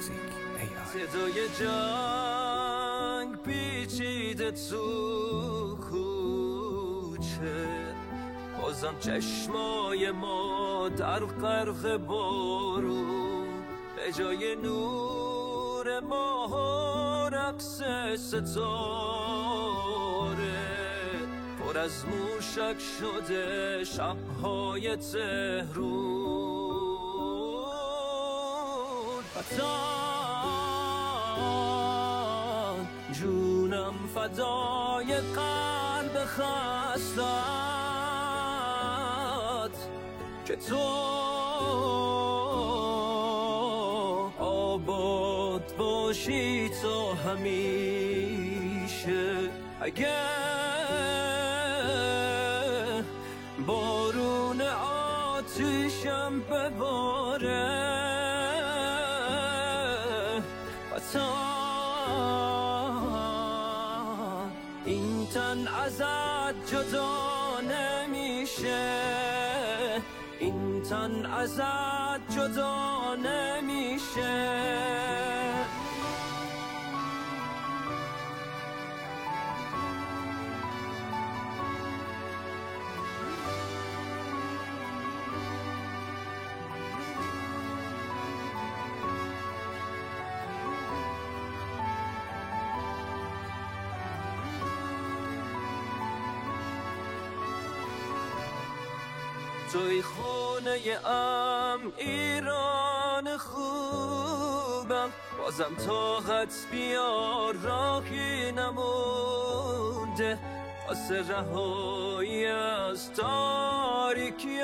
Music AI. صدای جنگ پیچیده تو کوچه، بازم چشمای ما در غرق بارون، به جای نور ماه رقص ستاره، پر از موشک شده شبهای تهرون. وطن جونم فدای قلب خستت، که تو آباد باشی تا همیشه. اگه بارون آتیشم بباره، وطن این تن ازت جدا نمیشه، این تن ازت جدا نمیشه. توی خونه ام ایران خوبم، بازم طاقت بیار راهی نمونده، واسه رهایی از تاریکی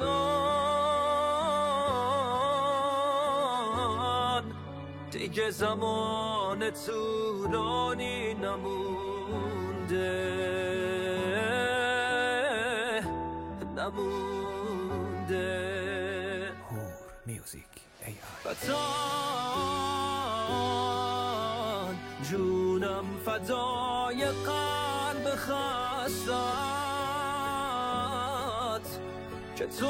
آزان. دیگه زمان طولانی نمونده. Hor Music AI. وطن جونم فدای قلب خستت، که تو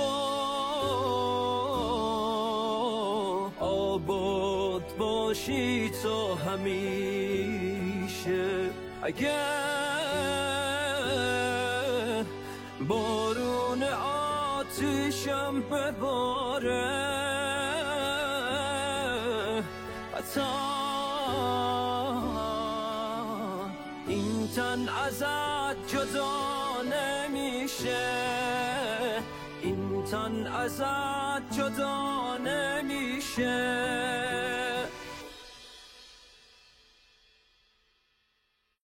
آباد باشی تا همیشه. اگه بارون آتیشم بباره، وطن این تن ازت جدا نمیشه، این تن ازت جدا نمیشه.